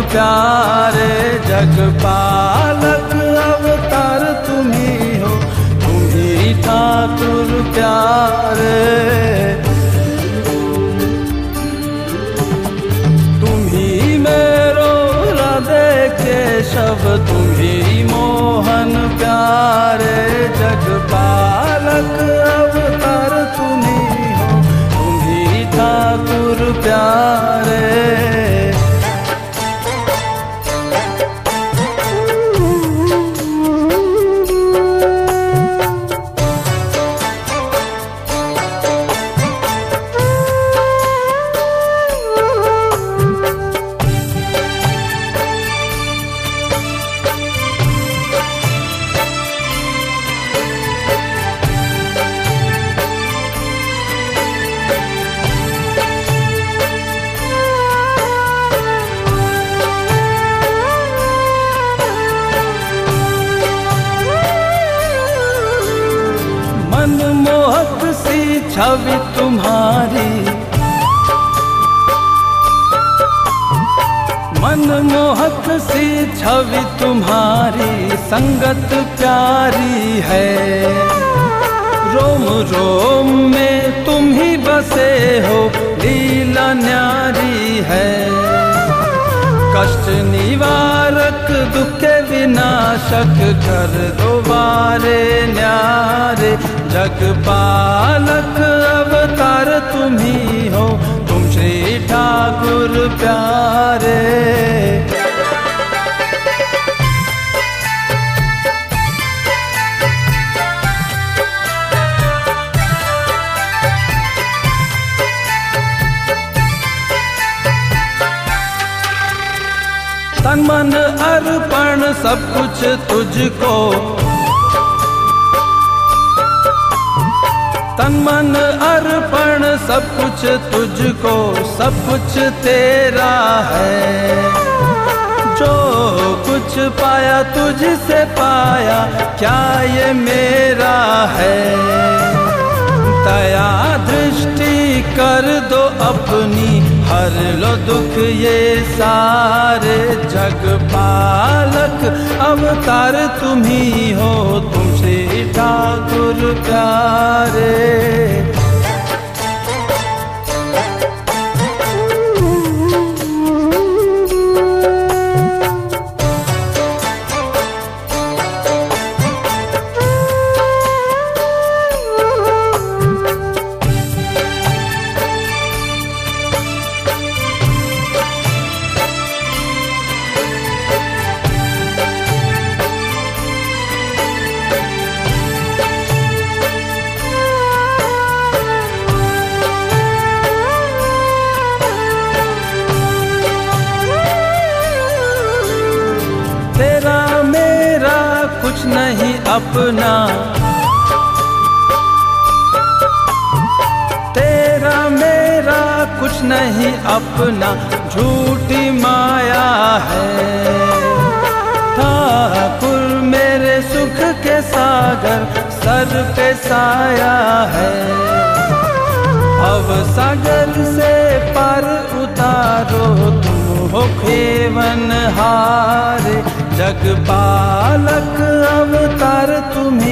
प्यारे, जगपालक अवतार तुम्ही हो, तुम्ही ठाकुर प्यारे। तुम्ही मेरो हृदय केशव, तुम्ही मोहन प्यारे, जगपालक अवतार तुम्ही हो, तुम्ही ठाकुर प्यारे। मनमोहक सी छवि तुम्हारी, मनमोहक सी छवि तुम्हारी, संगत प्यारी है। रोम रोम में तुम ही बसे हो, लीला न्यारी है। कष्ट निवारक दुख के विनाशक, कर दो वारे न्यारे, जगपालक अवतार तुम्ही हो, तुम श्री ठाकुर प्यारे। तन मन अर्पण सब कुछ तुझको, तन मन अर्पण सब कुछ तुझको, सब कुछ तेरा है। जो कुछ पाया तुझसे पाया, क्या ये मेरा है। दया दृष्टि कर दो अपनी, हर लो दुख ये सारे, जगपालक अवतार तुम्ही हो, तुम श्री ठाकुर प्यारे। तेरा मेरा कुछ नहीं अपना, तेरा मेरा कुछ नहीं अपना, झूठी माया है। ठाकुर मेरे सुख के सागर, सर पे साया है। भव सागर से पार उतारो, तुम हो खेवन हारे, जगपालक अवतार तुम्ही